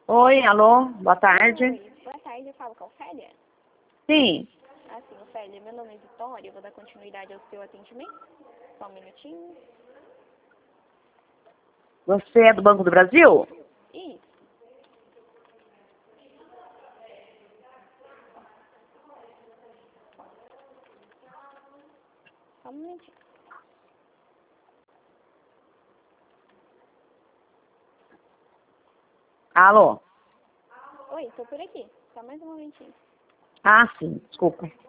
Oi, alô, boa tarde. Oi, boa tarde, eu falo com a Ofélia? Sim, Sim, Ofélia, meu nome é Vitória, eu vou dar continuidade ao seu atendimento. Só um minutinho. você é do Banco do Brasil? Isso. Só um minutinho. Alô? Oi, tô por aqui. Só mais um momentinho. Ah, sim, desculpa.